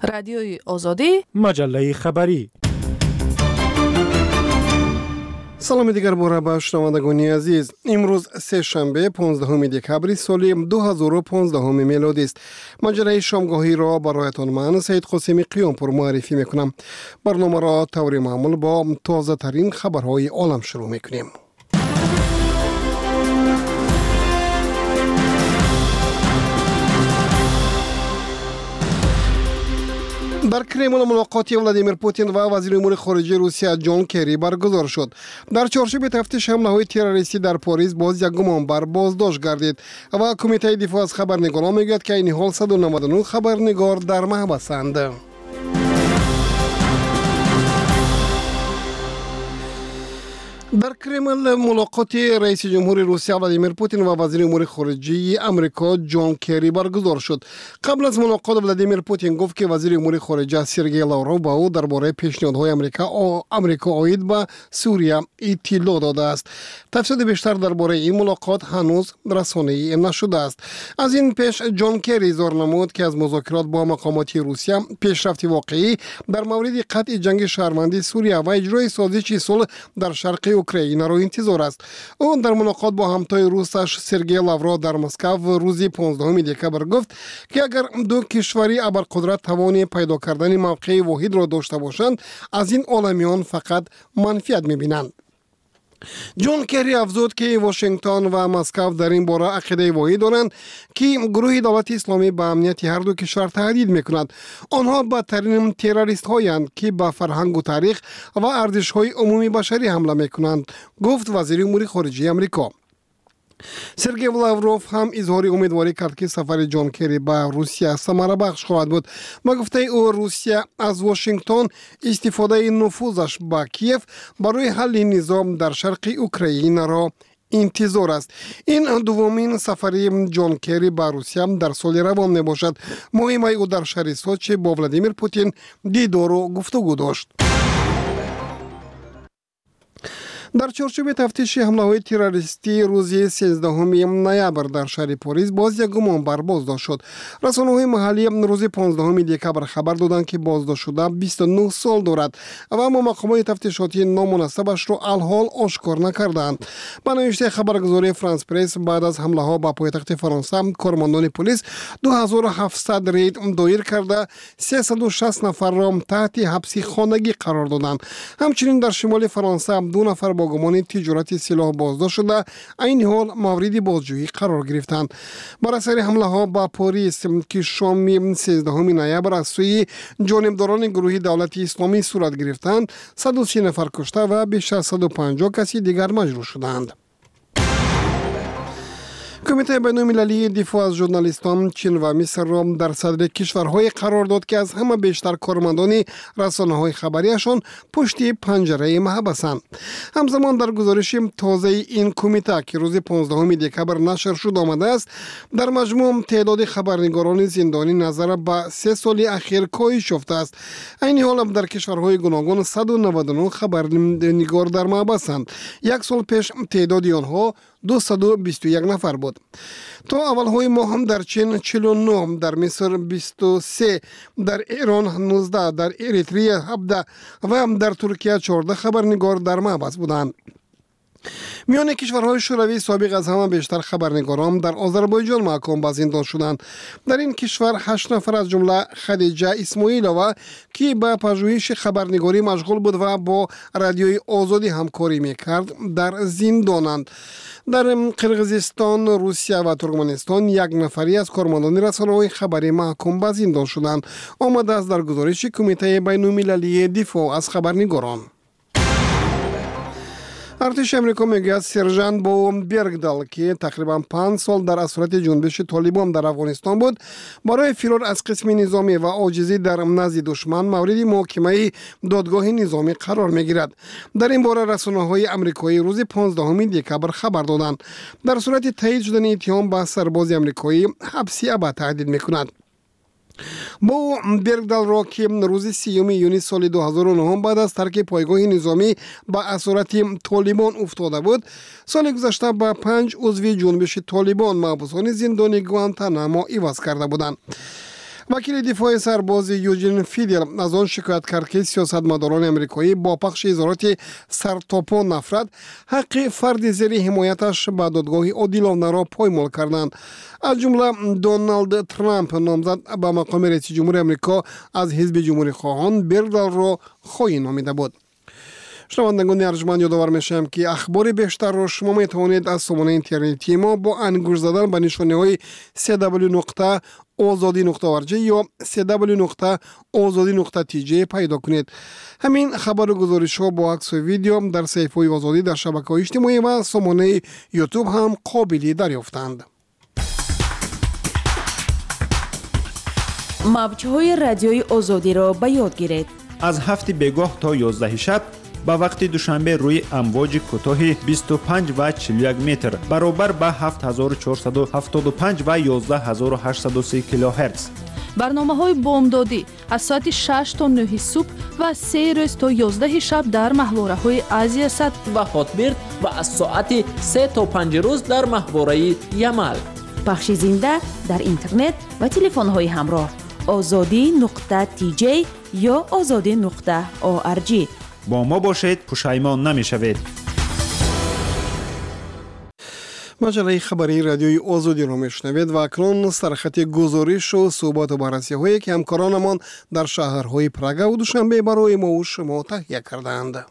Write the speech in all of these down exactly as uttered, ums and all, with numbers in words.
رادیوی آزادی، مجله خبری. سلام دیگر باره به شنوندگان عزیز. امروز سه شنبه پانزدهم دکبر سال دو هزار و پانزده میلادی است. مجله شامگاهی را برایتان من سید قاسمی قیامپور معرفی میکنم. برنامه را طور معمول با تازه ترین خبرهای عالم شروع میکنیم. در کرملین ملاقات ولادیمیر پوتین و وزیر امور خارجه روسیه جان کری برگزار شد. در چارچوب تفتیش حمله‌های تروریستی در پاریس باز یک گمانبر بازداشت گردید و کمیته دفاع از خبرنگاران میگوید که این حال صد و نود و نه خبرنگار در محبسند. در کرملین ملاقات رئیس جمهور روسیه ولادیمیر پوتین و وزیر امور خارجه امریکا جان کری برگزار شد. قبل از ملاقات ولادیمیر پوتین گفت که وزیر امور خارجه سرگئی لاوروف به او درباره پیشنهادهای امریکا امریکا عاید به سوریه اطلاع داده است. تفصیل بیشتر درباره این ملاقات هنوز رسانه‌ای نشده است. از این پیش جان کری اظهار نمود که از مذاکرات با مقامات روسیه پیشرفت واقعی در مورد قطع جنگ شهروندی سوریه و اجرای سازش صلح در شرق اوکراین را انتظار است. او در ملاقات با همتای روسش سرگئی لاوروف در مسکو روز پانزدهم دکبر گفت که اگر دو کشوری ابرقدرت توان پیدا کردن موقع واحد را داشته باشند، از این عالمیان فقط منفیت می‌بینند. جان کری افزود که واشنگتن و مسکو در این باره عقیده واحد دارند که گروه دولت اسلامی به امنیت هر دو کشور تهدید میکند. آنها بدترین تروریست هایند که به فرهنگ و تاریخ و ارزش های عمومی بشری حمله میکنند، گفت وزیر امور خارجه امریکا. سرگئی لاوروف هم اظهار امیدواری کرد که سفر جان کری به روسیه ثمره بخش خواهد بود. با گفته او روسیه از واشنگتن استفاده نفوذش به کیف برای حل نظام در شرق اوکراین را انتظار است. این دومین سفری جان کری به روسیه در سال روان می باشد. مهمه او در شهر سوچی با ولادیمیر پوتین دیدار و گفتگو داشت. در چارچوب تفتیش حمله‌های تروریستی روز سیزدهم نوامبر در شهر پاریس باز یک گمانبر بازداشت شد. رسانه‌های محلی روز پانزدهم دکبر خبر دادند که بازداشت شده بیست و نه سال دارد و اما مقامات تفتیشاتی نامناسبش را الحال آشکار نکردند. با نوشته خبرگزاری فرانس پرس بعد از حمله‌ها به پایتخت فرانسه کارمندان پلیس دو هزار و هفتصد رید دایر کرده سیصد و شصت نفر را تحت حبس خانگی قرار دادند. همچنین در شمال فرانسه دو نفر با گمان تجارت سلاح بازداشت شده این حال مورد بازجویی قرار گرفتند. بر اثر حمله ها به پاریس که شام سیزدهم نوامبر از سوی جانبداران گروه دولت اسلامی صورت گرفتند، صد و سی نفر کشته و بیش از صد و پنجاه کسی دیگر مجروح شدند. کمیته بین‌المللی دفاع از ژورنالیستان چین و مصر را در صدر کشورهای قرار داد که از همه بیشتر کارمندان رسانه‌های خبریشان پشت پنجره محبسند. همزمان در گزارش تازه این کمیته که روز پانزدهم دکبر نشر شد آمده است، در مجموع تعداد خبرنگاران زندانی نظر به سه سال اخیر کاهش یافته است. این حال در کشورهای گوناگون صد و نود و نه خبرنگار در محبسند. یک سال پیش تعداد آنها دویست و بیست و یک نفر بود. تا اولهای ماه هم در چین چهل و نه، در مصر بیست و سه، در ایران نوزده، در اریتریه هفده و هم در ترکیه چهارده خبرنگار در محبس بودند. میان کشورهای شوروی سابق از همه بیشتر خبرنگاران در آذربایجان محکوم به زندان شدند. در این کشور هشت نفر از جمله خدیجه اسماعیلووا که به پژوهش خبرنگاری مشغول بود و با رادیوی آزادی همکاری میکرد در زندانند. در قرقیزستان، روسیه و ترکمنستان یک نفری از کارمندان رسانه‌های خبری محکوم به زندان شدند. آمده است در گزارش کمیته بین‌المللی دفاع از خبرنگاران. ارتش امریکا میگوید سرژانت با برگدال که تقریبا پنج سال در اسارت جنبش طالبان در افغانستان بود، برای فرار از قسم نظامی و عاجزی در نزد دشمن مورد محاکمه دادگاه نظامی قرار میگیرد. در این باره رسانه‌های آمریکایی روز پانزدهم دکبر خبر دادند. در صورت تایید شدن اتهام به سرباز آمریکایی حبس ابد تهدید میکند. با برگدال را که روز سیوم یونیو سال دو هزار و نه بعد از ترک پایگاه نظامی با اسارت طالبان افتاده بود، سال گذشته با پنج عضو جنبش طالبان محبوسان زندان گوانتانامو عوض کرده بودند. وکیل دفاع سرباز یوجین فیدل از آن شکایت کرد که سیاستمداران امریکایی با پخش اظهارات سرتاپا نفرت حق فرد زیر حمایتش به دادگاه عادلانه را پایمال کردند. از جمله دونالد ترامپ نامزد به مقام رئیس جمهور امریکا از حزب جمهوری خواهان بردل را خواهی نامیده بود. شنوندگان ارجمند یادآور میشم که اخبار بیشتر را شما میتوانید از سامانه اینترنتی ما با انگشت زدن به نشانه های سی دبلیو نقطه آزادی نقطه او ار جی یا سی دبلیو نقطه آزادی نقطه تی جی پیدا کنید. همین خبر و گزارش ها با عکس و ویدیو در صفحه های آزادی در شبکه‌های اجتماعی و سامانه یوتیوب هم قابل دریافتند. موج‌های رادیوی آزادی را به یاد گیرید. از هفت بگاه تا یازده شب به وقت دوشنبه روی امواج کوتاه بیست و پنج و چهل و یک متر برابر به هفت هزار و چهارصد و هفتاد و پنج و یازده هزار و هشتصد و سی کیلوهرتز. برنامه‌های بامدادی از ساعت شش تا نه صبح و سه روز تا یازده شب در محوره‌های آسیا صد و هاتبرد و از ساعت سه تا پنج روز در محوره یمل. پخش زنده در اینترنت و تلفن‌های همراه آزادی نقطه تی جی یا آزادی نقطه او ار جی. با ما باشید، پشیمان نمی‌شوید. مجله خبری رادیوی آزادی را میشنوید و اکنون سرخط گزارش و صحبت و بررسی هایی که همکارانمان در شهرهای پراگ و دوشنبه برای ما و شما تهیه کردند.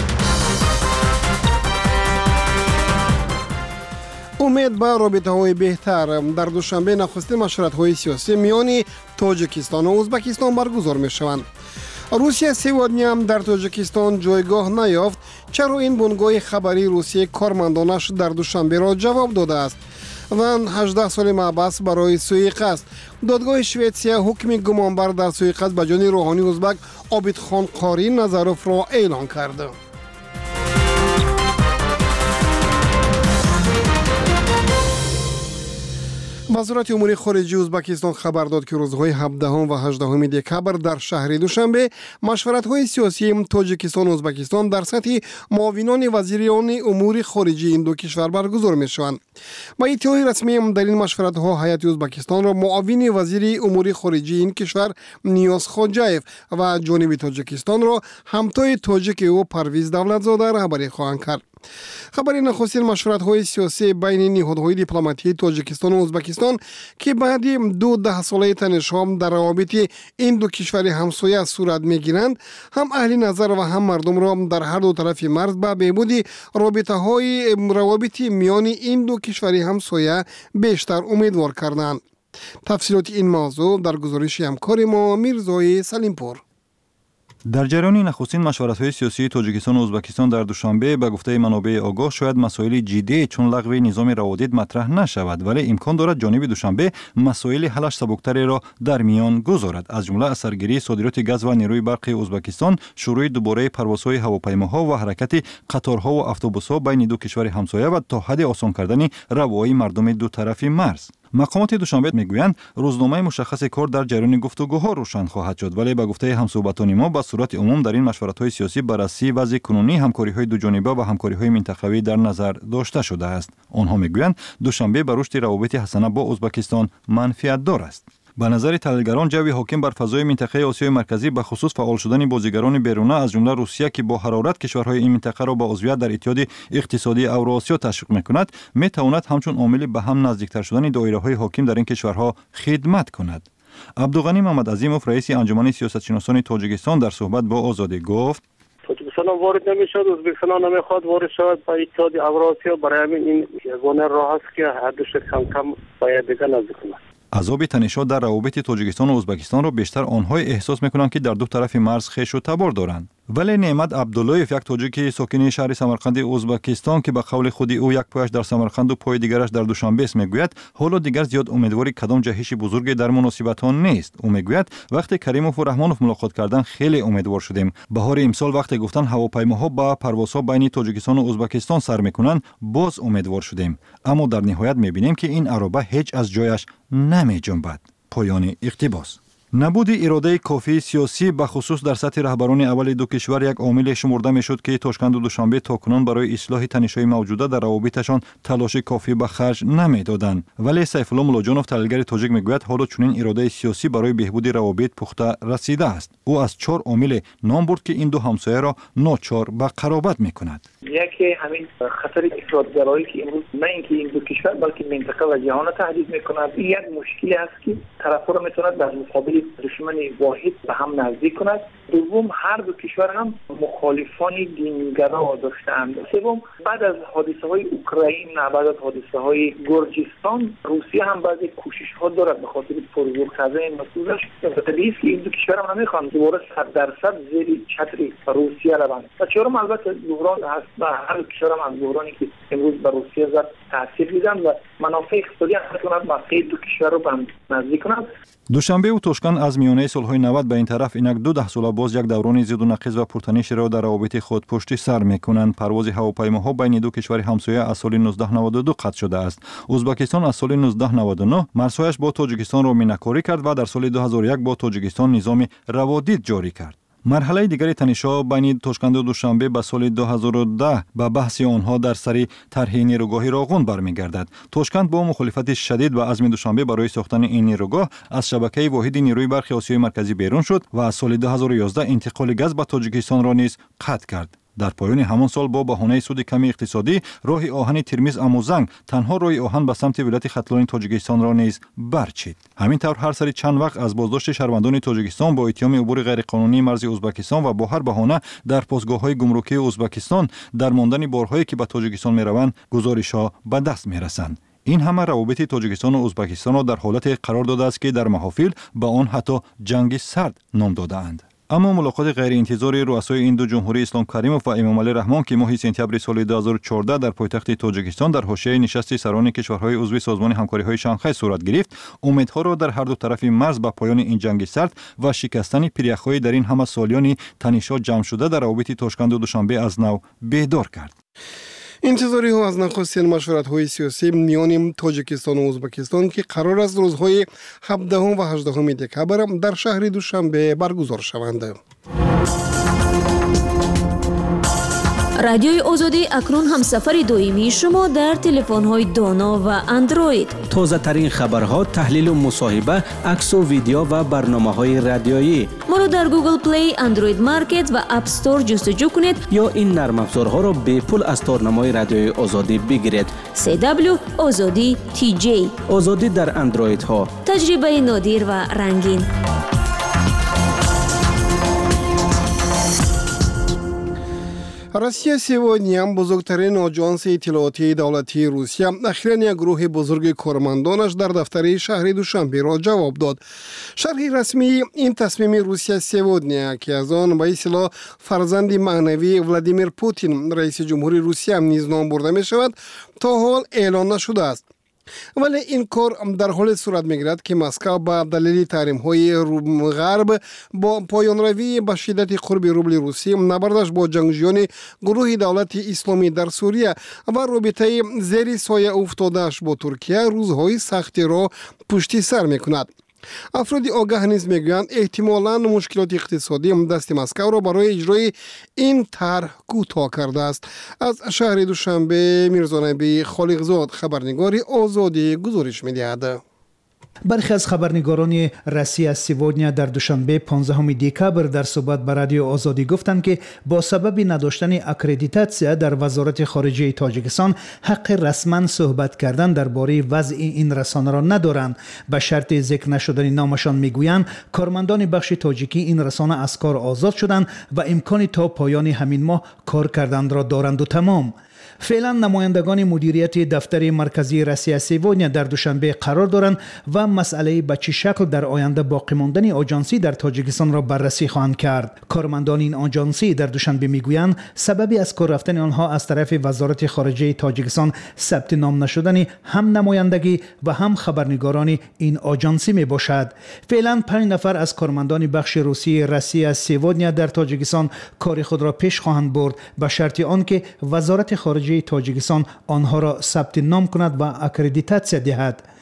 امید به رابطه های بهتر. در دوشنبه نخستین مشورت های سیاسی میان تاجیکستان و ازبکستان برگزار می شوند. روسیه سوادنی هم در تاجیکستان جایگاه نیافت. چرا این بنگاه خبری روسیه کارمندانش در دوشنبه را جواب داده است؟ و هجده سال محبس برای سوء قصد. دادگاه شویتسیا حکم گمانبر در سوء قصد به جان روحانی ازبک عابدخان قاری نظروف را اعلان کرد. وزارت امور خارجه ازبکستان خبر داد که روزهای هفدهم و هجدهم دکبر در شهر دوشنبه مشورت‌های سیاسی تاجیکستان و ازبکستان در سطح معاونان وزیران امور خارجه این دو کشور برگزار می‌شوند. با ادعای رسمی در این مشورت‌ها هیئت ازبکستان را معاون وزیر امور خارجه این کشور نیاز خواجاєв و جانب تاجیکستان را همتای تاجیک او پرویز دولتزاده رهبری خواهند کرد. خبری نخستین مشورت‌های سیاسی بین نهادهای دیپلماتی تاجیکستان و ازبکستان که بعد دو ده ساله تنش‌ها در روابط این دو کشور همسایه صورت می‌گیرند هم اهل نظر و هم مردم را در هر دو طرف مرز به بهبود رابطه‌های روابط میان این دو کشور همسایه بیشتر امیدوار کردند. تفصیلات این موضوع در گزارش همکار ما میرزای سلیمپور. در جریان نخستین مشورت‌های سیاسی تاجیکستان و ازبکستان در دوشنبه به گفته منابع آگاه شاید مسائل جدی چون لغو نظام روادید مطرح نشود، ولی امکان دارد جانب دوشنبه مسائل حلش سبکتری را در میان گذارد. از جمله اثرگیری صادرات گاز و نیروی برق ازبکستان، شروع دوباره پروازهای هواپیماها و حرکت قطارها و اتوبوس‌ها بین دو کشور همسایه و تا حد آسان کردن روایی مردم دو طرف مرز. مقامات دوشنبه میگویند روزنامه مشخص کار در جریان گفتگوها روشن خواهد شد، ولی به گفته همصحبتان ما به صورت عموم در این مشورت‌های سیاسی بررسی وضع کنونی همکاری‌های دو جانبه و همکاری‌های منطقوی در نظر داشته شده است. آنها میگویند دوشنبه به رشد روابط حسنه با ازبکستان منفعت دار است. به نظر تحلیلگران جوی حاکم بر فضای منطقه آسیای مرکزی به خصوص فعال شدن بازیگران بیرونه از جمله روسیه که با حرارت کشورهای این منطقه را به عضویت در اتحاد اقتصادی اوراسیا تشویق می‌کند، می‌تواند همچون عامل به هم نزدیکتر شدن دایره‌های حاکم در این کشورها خدمت کند. عبدالغنی محمد عظیموف رئیس انجمن سیاستشناسان تاجیکستان در صحبت با آزادی گفت: تاجیکستان وارد نمی‌شود، ازبکستان نمی‌خواد وارد شود به اتحاد اوراسیا. برای همین این یگانه راه است که هر دو کم کم باید دیگر نزدیک کنند. عذاب تنش‌ها در روابط تاجیکستان و ازبکستان را بیشتر آنهای احساس می‌کنند که در دو طرف مرز خویش و تبار دارند. ولی نعمت عبداللهیف، یک تاجیک ساکن شهر سمرقند ازبکستان که به قول خود او یک پایش در سمرقند و پای دیگرش در دوشنبه است، میگوید حالا دیگر زیاد امیدواری کدام جهش بزرگی در مناسبت‌ها نیست. او میگوید وقتی کریموف و رحمانوف ملاقات کردن خیلی امیدوار شدیم. بهار امسال وقتی گفتن هواپیماها با پروازها بین تاجیکستان و ازبکستان سر میکنند باز امیدوار شدیم، اما در نهایت میبینیم که این عربه هیچ از جایش نمی جنبد. پایان اقتباس. نبود اراده کافی سیاسی به خصوص در سطح رهبران اول دو کشور یک عامل شمرده میشد که توشکند و دوشنبه تاکنون برای اصلاح تنش‌های موجوده در روابطشان تلاش کافی به خرج نمیدادند. ولی سیف الله ملاجانوف تحلیلگر تاجیک میگوید حالا چنین اراده سیاسی برای بهبود روابط پخته رسیده است. او از چهار عامل نام برد که این دو همسایه را ناچار به قرابت میکند. یکی همین خطر افراط‌گرایی که امروز نه اینکه این دو کشور بلکه منطقه و جهان تهدید میکند. این یک مشکلی است که طرف‌ها را میتواند در مقابل دشمن واحد به هم نزدیک کند. دوم، هر دو کشور هم مخالفان دینگرا داشتند. سوم، بعد از حادثه های اوکراین، بعد از حادثه های گرجستان، روسیه هم بعضی کوشش ها دارد به خاطر پرزور کردن مسئولش. طبیعی است که این دو کشور هم نمیخوان دوباره صد درصد زیر چتر روسیه روند. و چهارم البته بحران هست و هر دو کشور هم از بحرانی که امروز به روسیه زد تاثیر دیدن و منافع اقتصادی هم میتواند موقع دو کشور رو به هم نزدیک کند. دوشنبه و توشکند از میانه صلح‌های نود به این طرف اینک دو ده ساله باز یک دوران زید و نقیض و پرتنش را در روابط خود پشت سر میکنند. پرواز هواپیماها بین دو کشور همسایه از سال نوزده نود و دو قطع شده است. ازبکستان از سال نوزده نود و نه مرزهایش با تاجیکستان را مینکاری کرد و در سال دو هزار و یک با تاجیکستان نظام روادید جاری کرد. مرحله دیگر تنش‌ها بین توشکند و دوشنبه به سال دو هزار و ده به بحث آنها در سر طرح نیروگاه راغون برمیگردد. توشکند با مخالفت شدید و عزم دوشنبه برای ساختن این نیروگاه از شبکه واحد نیروی برق آسیای مرکزی بیرون شد و از سال دو هزار و یازده انتقال گاز به تاجیکستان را نیز قطع کرد. در پایان همان سال با بهانه سود کمی اقتصادی راه آهن ترمیز اموزنگ تنها راه آهن به سمت ولایت ختلان تاجیکستان را نیز برچید. همین طور هر سری چند وقت از بازداشت شهروندان تاجیکستان با اتهام عبور غیرقانونی مرز ازبکستان و با هر بهانه در پاسگاه‌های گمرکی ازبکستان در ماندن بارهایی که به تاجیکستان میروند گزارش‌ها به دست میرسند. این همه روابط تاجیکستان و ازبکستان را در حالت قرار داده است که در محافل به آن حتی جنگ سرد نام داده‌اند. اما ملاقات غیر انتظاری رؤسای این دو جمهوری اسلام کریموف و امام علی رحمان که ماه سپتامبر سال دو هزار و چهارده در پایتخت تاجیکستان در حاشیه نشست سران کشورهای عضو سازمان همکاری‌های شانگهای صورت گرفت، امیدها را در هر دو طرف مرز به پایان این جنگ سرد و شکستن پیریخ‌های در این همه سالیان تنش‌ها جمع شده در روابط توشکند و دوشنبه از نو بیدار کرد. انتظاری ها از نخستین مشورت های سیاسی میان تاجیکستان و ازبکستان که قرار است روزهای هفدهم و هجدهم دکامبر در شهر دوشنبه برگزار شوند. رادیوی آزادی اکنون هم سفر دویمی شما در تلفن‌های دانا و اندروید. تازه ترین خبرها، تحلیل و مصاحبه، عکس و ویدیو و برنامه‌های رادیویی. ما رو در گوگل پلی، اندروید مارکت و اپ استور جستجو کنید یا این نرم افزارها را به پول از تارنمای رادیوی آزادی بگیرید. سی دبلیو آزادی تی جی. آزادی در اندروید ها. تجربه نادر و رنگین. روسیه сегодня بزرگترین آژانس اطلاعاتی دولتی روسیه اخیراً یک گروه بزرگ کارمندانش در دفتر شهر دوشنبه را جواب داد. شرح رسمی این تصمیم روسیه сегодня که از آن به اصطلاح فرزند معنوی ولادیمیر پوتین رئیس جمهوری روسیه نیز نام برده می شود تا حال اعلان نشده است. ولی این کار در حال صورت میگیرد که مسکو به دلیل تحریم های غرب با پایان روی به شدت قرب روبل روسی، نبردش با جنگجویان گروه دولت اسلامی در سوریه و رابطه زیر سایه افتادهش با ترکیه روزهای سختی را پشت سر میکند. افرادی آگاه نیز میگویند احتمالاً مشکلات اقتصادی دست مسکو را برای اجرای این طرح کوتاه کرده است. از شهر دوشنبه میرزا نبی خالقزاد خبرنگار آزادی گزارش میدهد. برخی از خبرنگاران روسیه сегодня در دوشنبه پانزدهم دکامبر در صحبت با رادیو آزادی گفتند که با سبب نداشتن اکریدیتاسیا در وزارت خارجه تاجیکستان حق رسما صحبت کردن درباره وضع این رسانه را ندارند. به شرط ذکر نشدن نامشان میگویند کارمندان بخش تاجیکی این رسانه از کار آزاد شدند و امکان تا پایان همین ماه کار کردن را دارند و تمام. فعلا نمایندگان مدیریت دفتر مرکزی روسیه сегодня در دوشنبه قرار دارند و مسئله به چه شکل در آینده باقی ماندن آژانسی در تاجیکستان را بررسی خواهند کرد. کارمندان این آژانسی در دوشنبه میگویند سببی از کار رفتن آنها از طرف وزارت خارجه تاجیکستان ثبت نام نشدن هم نمایندگی و هم خبرنگاران این آژانسی می باشد. فعلا پنج نفر از کارمندان بخش روسی روسیه сегодня در تاجیکستان کار خود را پیش خواهند برد به شرط آنکه وزارت خارجه تاجیکستان آنها را ثبت نام کند و اکریدیتاسیا دهد.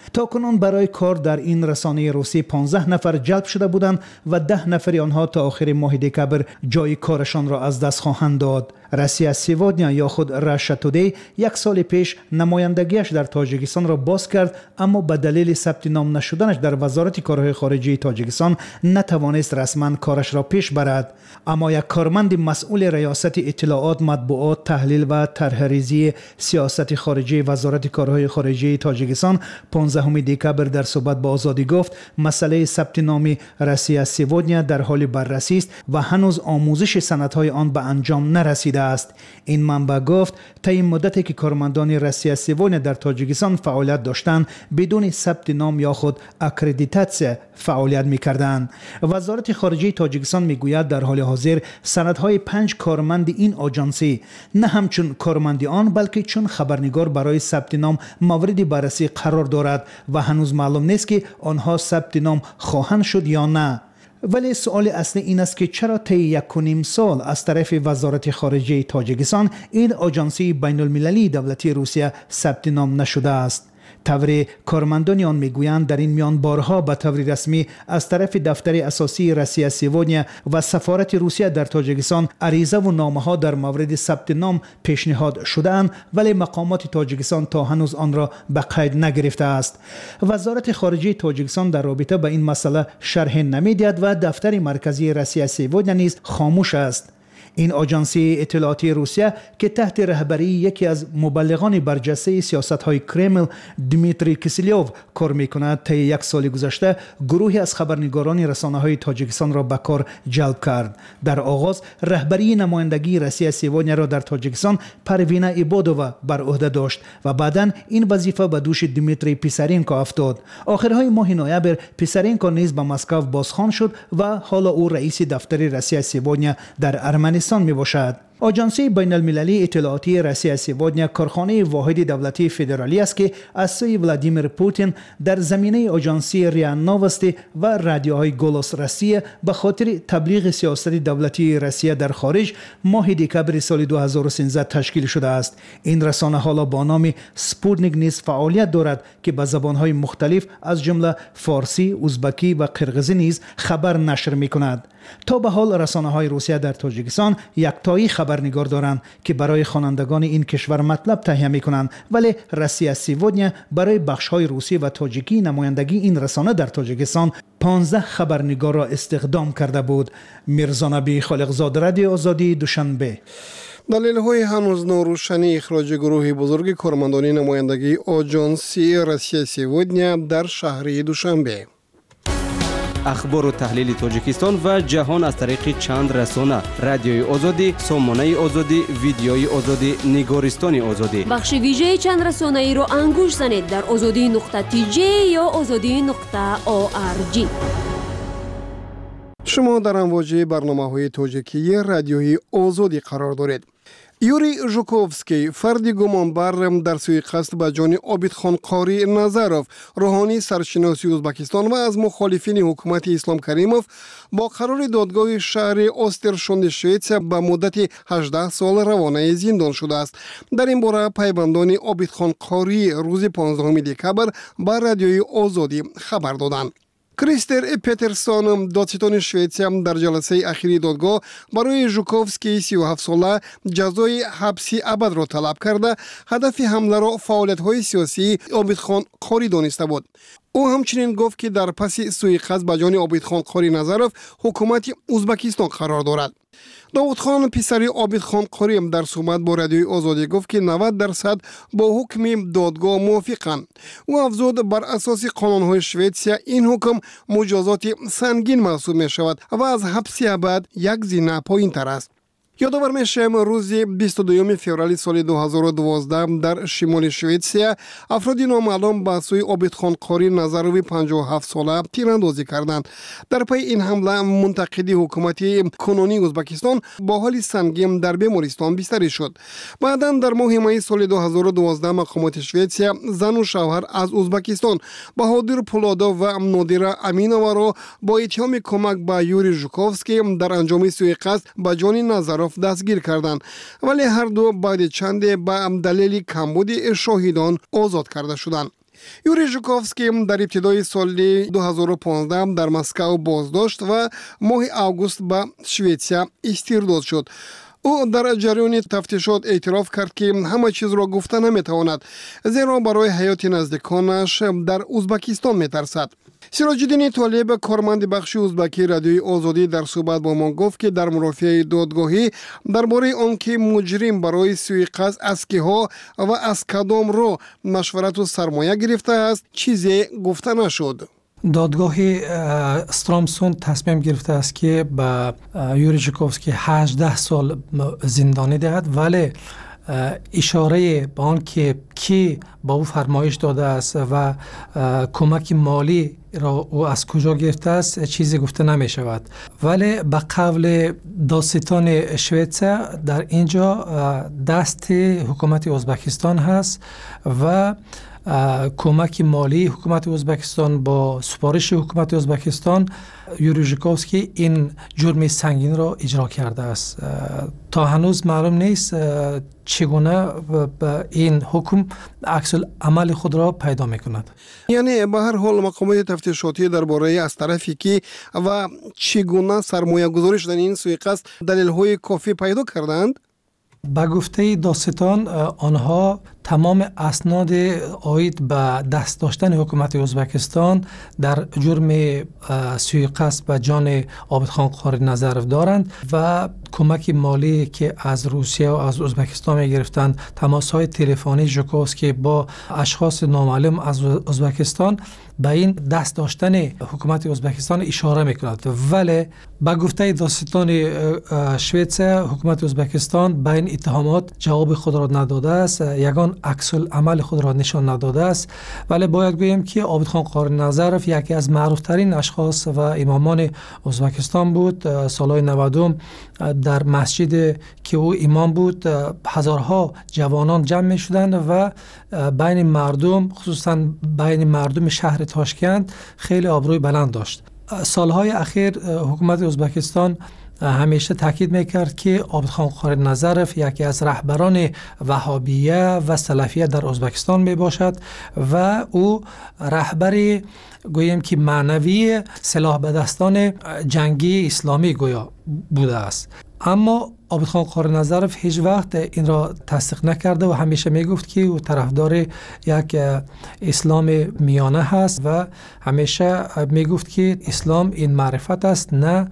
تاکنون برای کار در این رسانه روسی پانزده نفر جلب شده بودند و ده نفر آنها تا آخر ماه دکبر جای کارشان را از دست خواهند داد. روسیا سیودنیا یا خود راشا تودی یک سال پیش نمایندگیش در تاجیکستان را باز کرد، اما به دلیل ثبت نام نشدنش در وزارت کارهای خارجه تاجیکستان نتوانست رسما کارش را پیش برد. اما یک کارمند مسئول ریاست اطلاعات، مطبوعات، تحلیل و طرح‌ریزی سیاست خارجه وزارت کارهای خارجه تاجیکستان پانزدهم دکبر در صحبت با آزادی گفت مسئله ثبت نام روسیا سیودنیا در حال بررسی است و هنوز آموزش سندهای آن به انجام نرسیده است. این منبع گفت تا این مدتی که کارمندان روسیا سیودنیا در تاجیکستان فعالیت داشتند بدون ثبت نام یا خود اکریدیتاسیون فعالیت می‌کردند. وزارت خارجه تاجیکستان میگوید در حال حاضر سندهای پنج کارمند این آژانسی نه همچون کارمندی آن بلکه چون خبرنگار برای ثبت نام مورد بررسی قرار دارد و هنوز معلوم نیست که آنها ثبت نام خواهند شد یا نه. ولی سوال اصلی این است که چرا طی یک و نیم سال از طرف وزارت خارجه تاجیکستان این آژانسی بین المللی دولتی روسیه ثبت نام نشده است؟ طور کارمندان آن میگویند در این میان بارها به طور رسمی از طرف دفتر اساسی روسیا سیودنیا و سفارت روسیه در تاجیکستان عریضه و نامه‌ها در مورد ثبت نام پیشنهاد شده‌اند، ولی مقامات تاجیکستان تا هنوز آن را به قید نگرفته است. وزارت خارجه تاجیکستان در رابطه با این مسئله شرح نمی‌دهد و دفتر مرکزی روسیا سیودنیا نیز خاموش است. این آژانسی اطلاعاتی روسیه که تحت رهبری یکی از مبلغان برجسته سیاست‌های کرمل دمیتری کسیلیوف کار می‌کند، طی یک سال گذشته گروهی از خبرنگاران رسانه‌های تاجیکستان را به کار جلب کرد. در آغاز رهبری نمایندگی روسیا سیودنیا را در تاجیکستان پروینه ایبادووا بر عهده داشت و بعداً این وظیفه به دوش دمیتری پیسارینکو افتاد. آخرهای ماه نوامبر پیسارینکو نیز به مسکو بازخوان شد و حالا او رئیس دفتر روسیا سیودنیا در ارمنستان می باشد. آژانسی بین المللی اطلاعاتی روسیا سیودنیا کارخانه واحد دولتی فدرالی است که از سوی ولادیمیر پوتین در زمینه آژانسی ریا نووستی و رادیوهای گولوس روسیه به خاطر تبلیغ سیاست دولتی روسیه در خارج ماه دکبر سال دو هزار و سیزده تشکیل شده است. این رسانه حالا با نام سپوتنیک نیز فعالیت دارد که به زبانهای مختلف از جمله فارسی، ازبکی و قرغیزی نیز خبر نشر می کند. تا به حال رسانه‌های روسیه در تاجیکستان یکتایی خبرنگار دارند که برای خوانندگان این کشور مطلب تهیه می‌کنند، ولی روسیا سیودنیا برای بخش‌های روسی و تاجیکی نمایندگی این رسانه در تاجیکستان پانزده خبرنگار را استخدام کرده بود. میرزا نبی خالقزاده، رادیو آزادی، دوشنبه. دلیل‌های هنوز ناروشنی اخراج گروهی بزرگ کارمندان نمایندگی آژانسی روسیا سیودنیا در شهر دوشنبه. اخبار و تحلیل تاجیکستان و جهان از طریق چند رسانه: رادیوی آزادی، سامانه آزادی، ویدیوی آزادی، نگارستان آزادی. بخش ویژه چند رسانه ای رو انگوش زنید در آزادی نقطه تی جی یا آزادی نقطه او آر جی. شما در امواج برنامه‌های تاجیکی رادیوی آزادی قرار دارید. یوری ژوکوفسکی، فردی گمانبر در سوی قصد به جان عابدخان قاری نظروف، روحانی سرشناسی ازبکستان و از مخالفین حکومت اسلام کریموف، با قرار دادگاه شهر اوسترشوند شویتسیا به مدت هجده سال روانه زندان شده است. در این باره پیوندان عابدخان قاری روز پانزدهم دکبر به رادیوی آزادی خبر دادند. کریستر پترسون، دادستان شویتسیا، در جلسه اخیری دادگاه برای ژوکوفسکی سی و هفت ساله جزای حبسی ابد را طلب کرده هدف حمله را فعالیت‌های سیاسی عابدخان قاری دانسته بود. او همچنین گفت که در پس سوءقصد به جان عابدخان قاری نظروف حکومت ازبکستان قرار دارد. داود خان پسری عابدخان قاری در صحبت با رادیوی آزادی گفت که نود درصد با حکم دادگاه موافقند. او افزود بر اساس قانون‌های شویتسیا این حکم مجازات سنگین محسوب می شود و از حبس ابد یک زینه پایین‌تر است. یادآور میشم روز بیست و دوم فوریه سال دو هزار و دوازده در شمال شویتسیا افرادی نامعلوم به سوی عابدخان قاری نظروی پنجاه و هفت ساله تیراندازی کردند. در پی این حمله منتقدی حکومت کنونی ازبکستان با حال سنگین در بیمارستان بستری شد. بعدا در ماه می سال دو هزار و دوازده مقامات شویتسیا زن و شوهر از ازبکستان بهادر پولادوف و نادیره امینووا را با اتهام کمک به یوری ژوکوفسکی در انجام سوءقصد به جان نظروف دستگیر کردند، ولی هر دو بعد چند به دلیل کمبود شاهدان آزاد کرده شدند. یوری ژوکوفسکی در ابتدای سال دو هزار و پانزده در مسکو بازداشت و ماه آگوست به شویتسیا استرداد شد. او در جریان تفتیشات اعتراف کرد که همه چیز را گفته نمیتواند، زیرا برای حیات نزدیکانش در ازبکستان میترسد. سراج‌الدین طالب، کارمند بخش ازبکی رادیوی آزادی، در صحبت با ما گفت که در مرافعه دادگاهی درباره آنکه مجرم برای سوء-قصد از کیها و از کدام رو مشورت و سرمایه گرفته است چیزی گفته نشد. دادگاه استرامسون تصمیم گرفته است که به یوری ژوکوفسکی هجده سال زندانی دهد، ولی اشاره به آن که کی با او فرمایش داده است و کمک مالی را او از کجا گرفته است چیزی گفته نمی شود. ولی به قول دادستان شویتسیا در اینجا دست حکومت ازبکستان هست و کمک مالی حکومت ازبکستان با سفارش حکومت ازبکستان یوری ژوکوفسکی این جرم سنگین را اجرا کرده است. تا هنوز معلوم نیست چگونه این حکم عکس العمل خود را پیدا میکند. یعنی به هر حال مقامات تفتیشاتی درباره از طرفی کی و چگونه سرمایه گذاری شدن این سوء-قصد دلیل های کافی پیدا کردند؟ با گفته دادستان آنها تمام اسناد عاید به دست داشتن حکومت ازبکستان در جرم سوء-قصد به جان عابدخان قاری نظرف دارند و کمک مالی که از روسیه و از ازبکستان می گرفتند، تماس های تلفنی ژوکوفسکی با اشخاص نامعلوم از ازبکستان به این دست داشتن حکومت ازبکستان اشاره میکند. ولی با گفته دادستان شویتسیا حکومت ازبکستان به این اتهامات جواب خود را نداده است، یگان عکس العمل خود را نشان نداده است. ولی باید گویم که عابدخان قاری نظرف یکی از معروف ترین اشخاص و امامان ازبکستان بود. سالهای نود در مسجد که او امام بود هزارها جوانان جمع می شدند و بین مردم، خصوصا بین مردم شهر تاشکند، خیلی آبروی بلند داشت. سالهای اخیر حکومت ازبکستان همیشه تاکید میکرد که عابدخان قاری نظرف یکی از رهبران وهابیه و سلفیه در ازبکستان می باشد و او رهبری گویم که معنوی سلاح به دستان جنگی اسلامی گویا بوده است. اما عابدخان قاری نظرف هیچ وقت این را تصدیق نکرده و همیشه میگفت که او طرفدار یک اسلام میانه هست و همیشه میگفت که اسلام این معرفت است، نه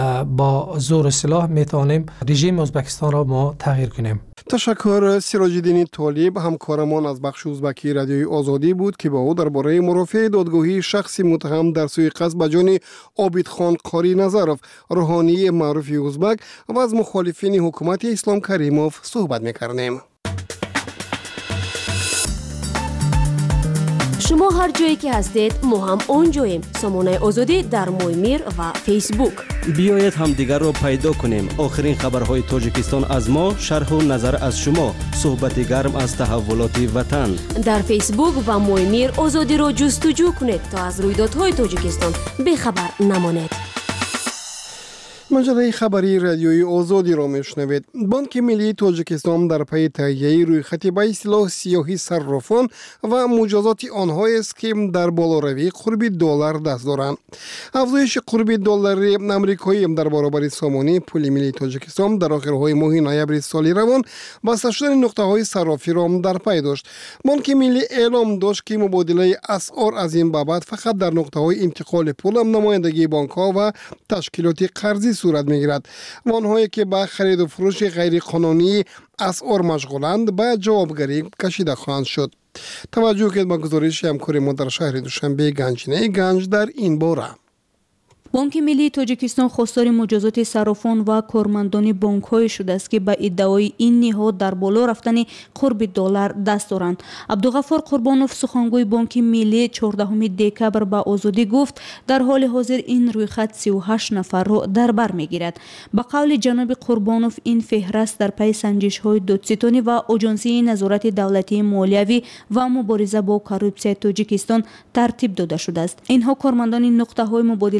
با زور سلاح میتونیم رژیم ازبکستان را ما تغییر کنیم. تشکر. سراج‌الدین طالب، همکارمان از بخش ازبکی رادیوی آزادی بود که با او درباره مرافعه دادگاهی شخصی متهم در سوء-قصد به جان عابدخان قاری نظرف، روحانی معروف ازبک و از مخالفین حکومت اسلام کریموف صحبت می‌کردیم. شما هر جایی که هستید ما هم اونجاییم. سامانه آزادی در مویمیر و فیسبوک. بیایید هم دیگر رو پیدا کنیم. آخرین خبرهای تاجیکستان از ما، شرح و نظر از شما، صحبت گرم از تحولات وطن. در فیسبوک و مویمیر آزادی رو جستجو کنید تا از رویدادهای تاجیکستان بخبر نمانید. مجله خبری رادیوی آزادی را میشنوید. بانک ملی تاجیکستان در پی تهیه رویخطی به اصطلاح سیاهی صرافان و مجازات آنها است که در بالاروی قرب دلار دست دارند. افزایش قرب دلار آمریکایی در برابر سامانه پول ملی تاجیکستان در آخرهای ماه نوامبر سال روان بسته شدن نقطه‌های صرافی را در پی داشت. بانک ملی اعلام داشت که مبادله اسعار از این بابت فقط در نقطه‌های انتقال پول نمایندگی بانک‌ها و تشکیلات قرضی صورت میگیرد و آنهایی که به خرید و فروش غیر قانونی اسعار مشغولند به جوابگری کشیده خواهند شد. توجه کنید به گزارش همکار ما در شهر دوشنبه گنجینه گنج در این باره. بانک ملی تاجیکستان خواستار مجازات صرافان و کارمندان بانک‌های شده است که به ادعای این نهاد در بالا رفتن قرب دلار دست دارند. عبدالغفار قربانوف، سخنگوی بانک ملی، چهاردهم دکبر به آزادی گفت در حال حاضر این رویخط سی و هشت نفر را در بر میگیرد. به قول جناب قربانوف این فهرست در پی سنجش‌های دادستانی و آژانسی نظارت دولتی مالیوی و مبارزه با کروپسیون تاجیکستان ترتیب داده شده است. اینها کارمندان نقطه‌های مبادله از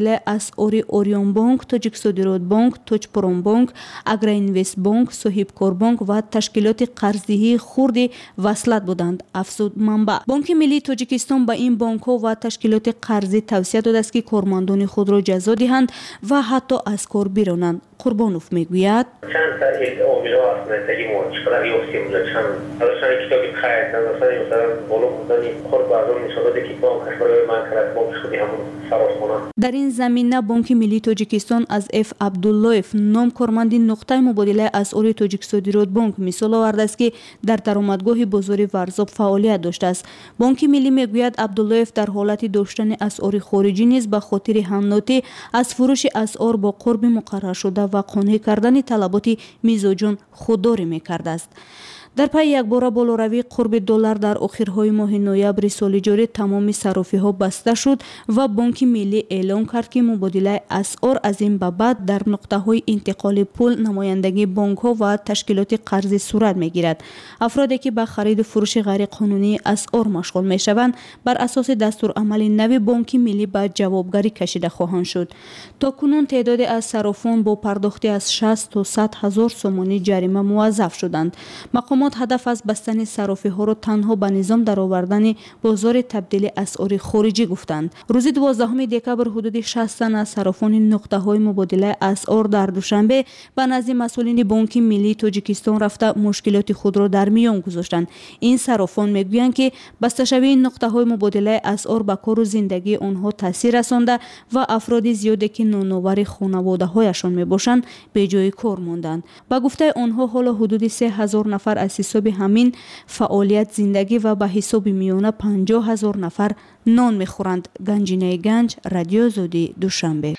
اسعار اوریون بانک، تاجیکسودیرود بانک، توچپرون بانک، اگراینوست بانک، صاحبکار بانک و تشکیلات قرضه‌ای خرد وصلت بودند، افزود منبع. بانک ملی تاجیکستان به این بانک‌ها و تشکیلات قرضی توصیه داده است که کارمندان خود را جزا دهند و حتی از کار بیرانند. قربانوف میگوید چند تا این عامل‌ها هستند که این مشکل یافتیم چند مثلا کتابی خرید مثلا مثلا بالا بودن خود بعضا نشاطی که بانک برای من کرد بانک خودی همون سراغ. در این زمینه بانک ملی تاجیکستان از اف عبداللهف نام کارمند نقطه مبادله اسعار تاجیکسودیرود بانک مثال آورده است که در درآمدگاه بازار ورزاب فعالیت داشته است. بانک ملی میگوید عبداللهف در حالت داشتن اسعار خارجی نیز به خاطر همنوتی از فروش اسعار با قرب مقرر شده و قانع کردن طلبات میزاجون خودداری میکرده است. در پی یک بار بالاروی قرب دلار در آخرهای ماه نوامبر سال جاری تمام صرافی‌ها بسته شد و بانک ملی اعلام کرد که مبادله اسعار از این به بعد در نقطه‌های انتقال پول نمایندگی بانک‌ها و تشکیلات قرضی صورت می‌گیرد. افرادی که به خرید و فروش غیر قانونی اسعار مشغول می‌شوند بر اساس دستورالعمل نو بانک ملی به جوابگری کشیده خواهند شد. تاکنون تعداد از صرافان با پرداخت از شصت تا صد هزار سومانی جریمه موظف شدند. مقامات هدف از بستن صرافی ها را تنها به نظام درآوردن بازار تبدیل اسعار خارجی گفتند. روز دوازدهم دکبر حدود شصت تن از صرافان نقطه های مبادله اسعار در دوشنبه به نزد مسئولین بانک ملی تاجیکستان رفته مشکلات خود را در میان گذاشتند. این صرافان میگویند که بسته شوی نقطه های مبادله اسعار به کار و زندگی آنها تاثیر رسانده و افراد زیادی که نانآور خانواده هایشان میباشند به جای کار ماندند. با گفته آنها حالا حدود سه هزار نفر از حساب همین فعالیت زندگی و به حساب میانه پنجاه هزار نفر نان میخورند. گنجینه گنج، رادیو آزادی، دوشنبه.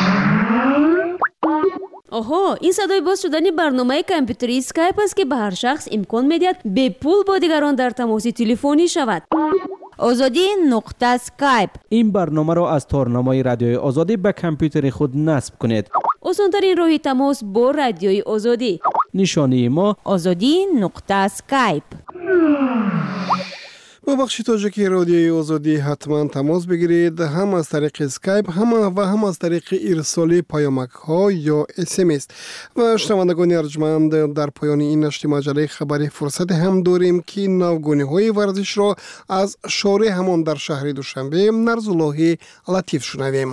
آها، این صدای باز شدن برنامه کامپیوتری اسکایپ است که به هر شخص امکان میدهد به پول با دیگران در تماس تلفنی شود. آزادی نقطه اسکایپ. این برنامه را از تارنمای رادیوی آزادی به کامپیوتر خود نصب کنید. آسان‌ترین راه تماس با رادیوی آزادی. نشانی ما آزادی نقطه اسکایپ. با بخش تاجیکی رادیوی آزادی حتما تماس بگیرید، هم از طریق اسکایپ هم و هم از طریق ارسال پیامک ها یا اس ام اس. و شنوندگان ارجمند، در پایان این نشر مجله خبری فرصت هم داریم که نوگانی های ورزش را از شارع همان در شهر دوشنبه نرزالله لطیف شنویم.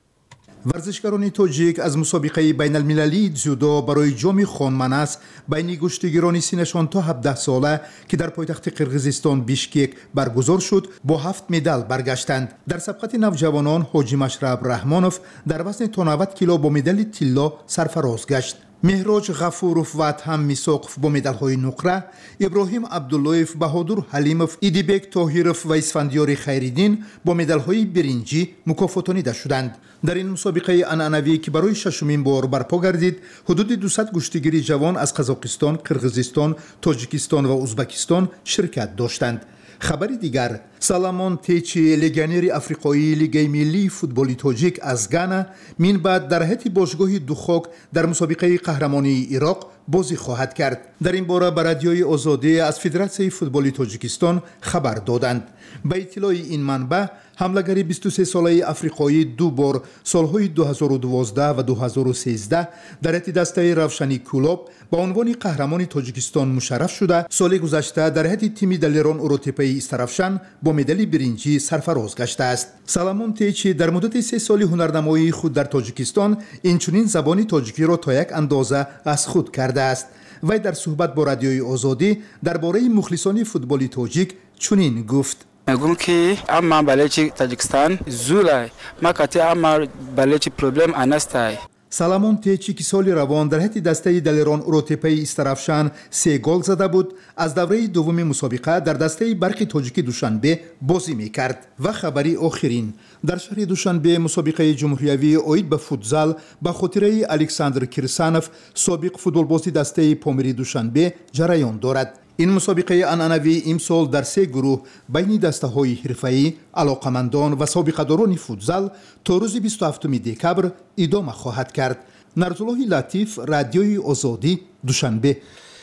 ورزشکاران تاجیک از مسابقه بین المللی جودو برای جام خانمنس بین گشتگیران سینشان تا هفده ساله که در پایتخت قرقیزستان بیشکک برگزار شد با هفت مدال برگشتند. در سبقت نوجوانان حاجی مشرب رحمانوف در وزن تا نود کیلو با مدال طلا سرفراز گشت. مهراج غفوروف و ادهم میساقوف با مدال‌های نقره، ابراهیم عبداللهیف، بهادر حلیموف، ایدیبک طاهیروف و اسفندیار خیریدین با مدال‌های برنجی مکافاتانیده شدند. در این مسابقه عنعنوی که برای ششمین بار برپا گردید، حدود دویست گشتگیر جوان از قزاقستان، قرقیزستان، تاجیکستان و ازبکستان شرکت داشتند. خبری دیگر، سالامون تیچی لگانیر افریقایی لیگ ملی فوتبالی تاجیک از گانا من بعد در هیئت باشگاه دوخاک در مسابقه قهرمانی عراق بازی خواهد کرد. در این باره به رادیوی آزادی از فدراسیون فوتبالی تاجیکستان خبر دادند. به اطلاع این منبع، حمله‌گر بیست و سه ساله افریقایی دو بار سالهای دو هزار و دوازده و دو هزار و سیزده در هیئت دسته روشنی کلوب با عنوان قهرمان تاجیکستان مشرف شده، سال گذشته در هیئت تیم دلیران اوروتپی استرافشان با مدال برنجی سرفراز گشته است. سالامون تیچی در مدت سه سال هنرنمایی خود در تاجیکستان اینچنین زبان تاجیکی را تا یک اندازه از خود کرده است. وی در صحبت با رادیوی آزادی درباره مخلصان فوتبالی تاجیک چنین گفت: گم که اما بلچی تاجیکستان زولای ما کتی اما بلچی پروبلم انستای. سالامون تیچی که سال روان در هیئت دسته دلیران اوروتپی استرافشان سه گل زده بود، از دوره دوم مسابقه در دسته برق تاجیکی دوشنبه بازی میکرد. و خبری آخرین، در شهر دوشنبه مسابقه جمهوریوی اوید به فوتزال به خاطره الکساندر کیرسانوف سابق فوتبالباز دسته پامری دوشنبه جریان دارد. این مسابقه عنعنوی امسال در سه گروه بین دسته‌های حرفه‌ای، علاقمندان و سابقه‌داران فوتزال تا روز بیست و هفتم دکبر ادامه خواهد کرد. نرزالله لطیف، رادیوی آزادی، دوشنبه.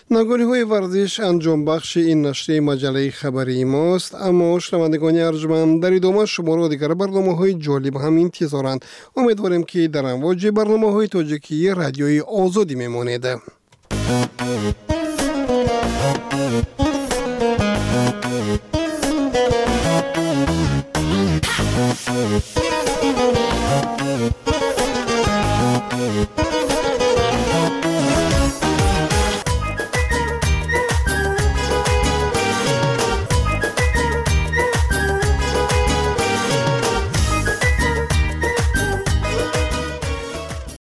نگاری های ورزش انجام بخش این نشریه مجله خبری ماست. اما شنوندگان ارجمند، در ادامه شما را دیگر برنامه های جالب هم انتظارند. امیدواریم که در امواج برنامه های تاجیکی رادیوی آزادی میمانید.